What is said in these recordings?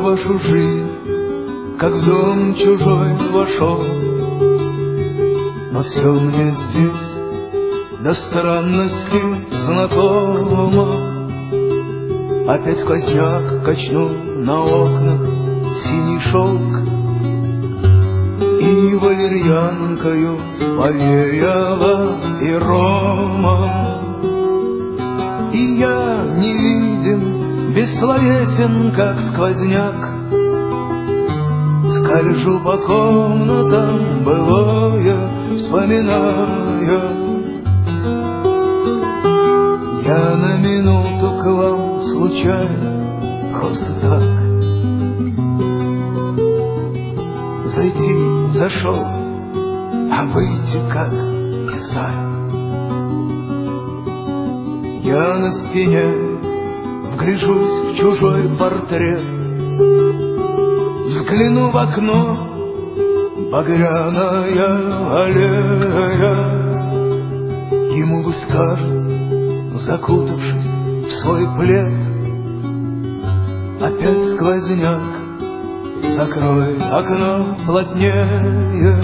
вашу жизнь, как в дом чужой вошел. Но все мне здесь до странности знакомо. Опять сквозняк качнул на окнах синий шелк, и валерьянкою повеяло и ромом. И я невидим, бессловесен, как сквозняк, скольжу по комнатам, былое вспоминая. Я на минуту к вам случайно, просто так, зайти зашел, а выйти как не знаю. Я на стене вгляжусь в чужой портрет, взгляну в окно, багряная аллея. Ему вы скажете, закутавшись в свой плед: опять сквозняк, закрой окно плотнее.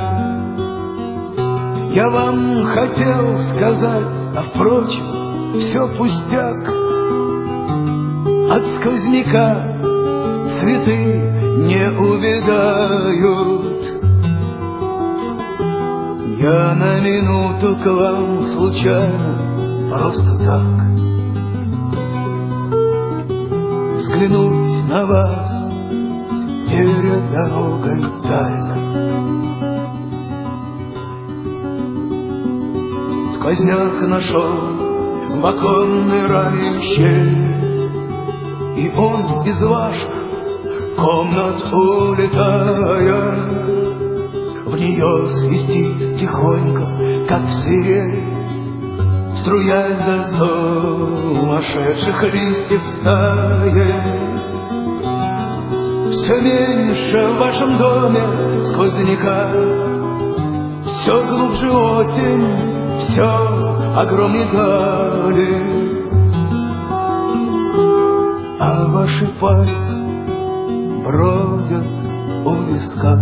Я вам хотел сказать, а впрочем, все пустяк. От сквозняка цветы не увядают. Я на минуту к вам случайно, просто так, взглянуть на вас перед дорогой дальной. Сквозняк нашел в оконной раме щель, и он из ваших комнат улетая, в нее свистит тихонько, как свирель, струясь за сумасшедших листьев стаи. Все меньше в вашем доме сквозняка, все глубже осень, все огромнее дали, а ваши пальцы бродят у виска,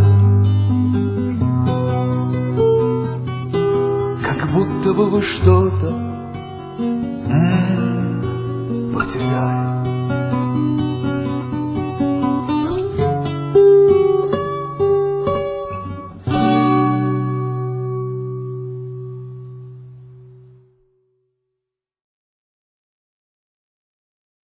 как будто бы вы что-то потеряли.